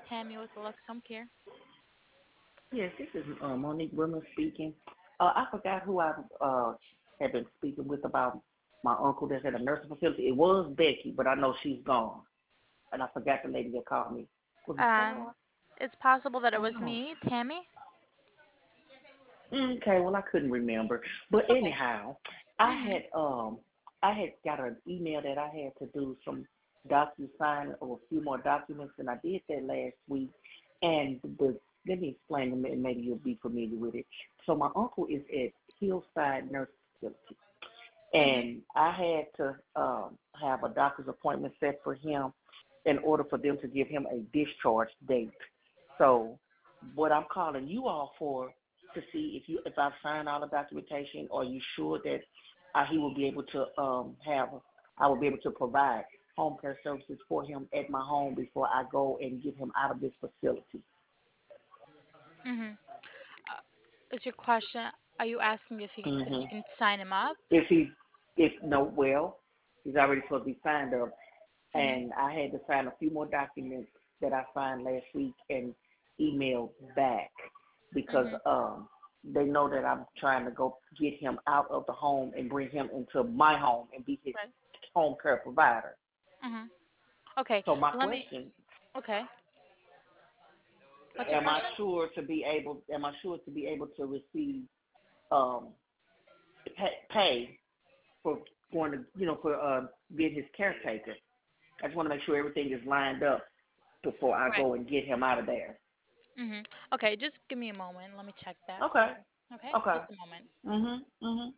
Tammy with Lux Home Care. Yes, this is Monique Wilmer speaking. I forgot who I had been speaking with about my uncle that's at a nursing facility. It was Becky, but I know she's gone, and I forgot the lady that called me. Was it Um, Star? it's possible that I it don't was know. me, Tammy. Okay, well I couldn't remember, but It's okay. anyhow, I Mhm. had um I had got an email that I had to do some sign or a few more documents, and I did that last week. And let me explain, and maybe you'll be familiar with it. So my uncle is at Hillside Nurse Facility, Mhm. and I had to have a doctor's appointment set for him in order for them to give him a discharge date. So what I'm calling you all for to see if I've signed all the documentation. Are you sure that he will be able to have I will be able to provide home care services for him at my home before I go and get him out of this facility? Mhm. Uh, is your question? Are you asking if Hmm you can sign him up? If he if no well, he's already supposed to be signed up, Mhm. and I had to sign a few more documents that I signed last week and emailed back because Mhm. they know that I'm trying to go get him out of the home and bring him into my home and be his Right. home care provider. Mhm. Okay. So my Let me. question: Okay. What's your question? Am I sure to be able to receive um, pay for going to for being his caretaker? I just want to make sure everything is lined up before I Right. go and get him out of there. Mhm. Okay. Just give me a moment. Let me check that for Okay. you. Okay. Okay. Just a moment. Mhm.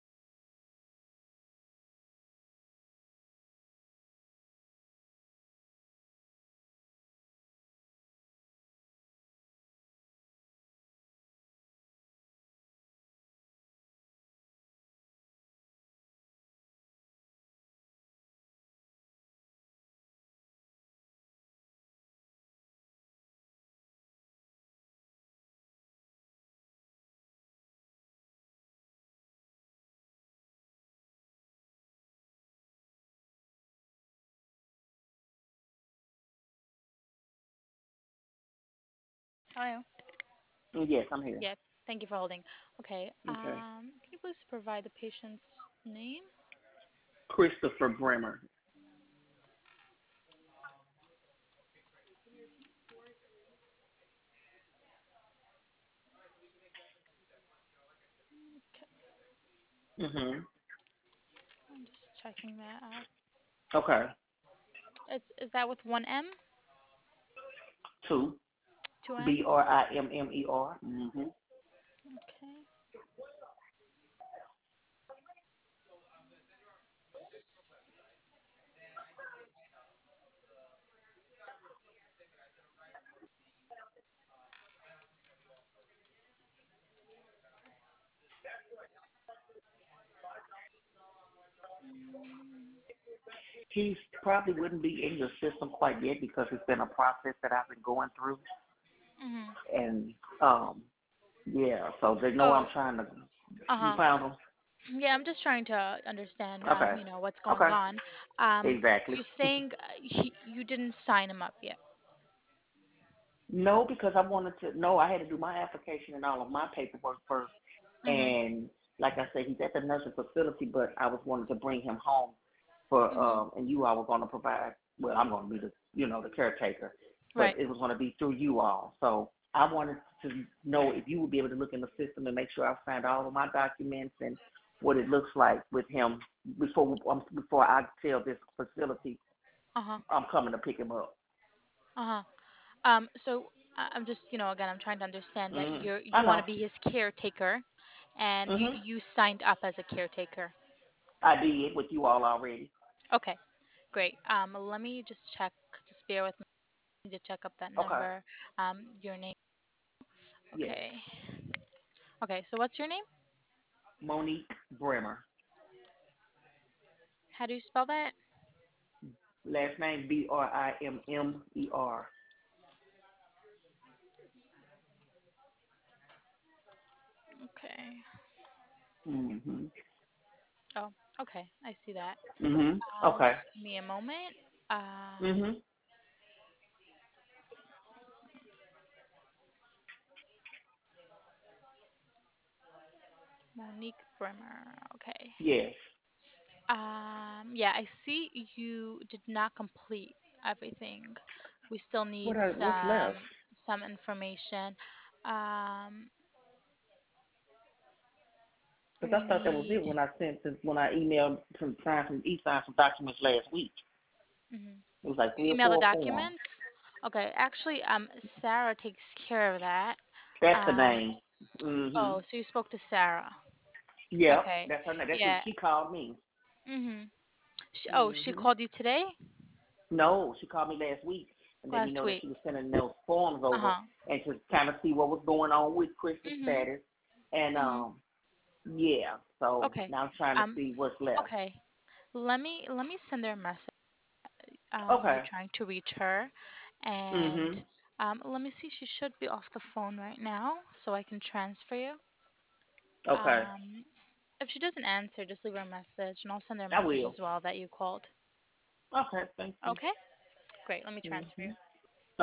Hello. Yes, I'm here. Yeah. Thank you for holding. Okay. Okay. Can you please provide the patient's name? Christopher Bremer. Okay. Mhm. I'm just checking that out. Okay. Is that with one M? Two. Two M's? Brimmer. Mhm. Okay. Mm, He probably wouldn't be in your system quite yet because it's been a process that I've been going through, mhm. and yeah. So they know I'm Oh, trying to. You uh-huh. found him. Yeah, I'm just trying to understand, Okay. what's going Okay. on. Exactly. You're saying you didn't sign him up yet. No, because I wanted to. No, I had to do my application and all of my paperwork first. Mhm. And like I said, he's at the nursing facility, but I was wanting to bring him home for Mhm. and you all were going to provide. Well, I'm going to be the the caretaker, but Right. it was going to be through you all. So I wanted to know if you would be able to look in the system and make sure I've signed all of my documents and what it looks like with him before I tell this facility Uh-huh. I'm coming to pick him up. Uh-huh. So I'm just, again, I'm trying to understand that I you want to know. be his caretaker, and you Mhm. you signed up as a caretaker. I did with you all already. Okay, great. Let me just check. Just bear with me to check up that Okay. number. Your name. Yes. Okay. Okay. So what's your name? Monique Bremer. How do you spell that? Last name Brimmer. Okay. Mhm. Oh, okay. I see that. Okay. Just give me a moment. Um, Mhm. Monique Brimmer. Okay. Yes. Yeah, I see you did not complete everything. We still need What's left? some information. Um, Because we I thought that was it need. when I emailed some signed some e-signed some documents last week. Mhm. It was like three You or email the four forms. documents. Okay, actually, Sarah takes care of that. That's the Um, name. Mhm. oh, so you spoke to Sarah. Yep. Okay, That's her name. That's who yeah. she called me. Mhm. She Mhm. called you today? No, she called me last week and let me Last know that week. she was sending those forms Uh over huh. and to kind of see what was going on with Chris's Mhm. status. And Mhm. yeah. So Okay. now I'm trying to Um. see what's left. Okay. Let me send her a message. You're Okay. trying to reach her, and Mhm. let me see. She should be off the phone right now, so I can transfer you. Okay. Um. If she doesn't answer, just leave her a message, and I'll send her a I message will. as well that you called. Okay. Thank you. Okay. Great. Let me transfer Mhm. you.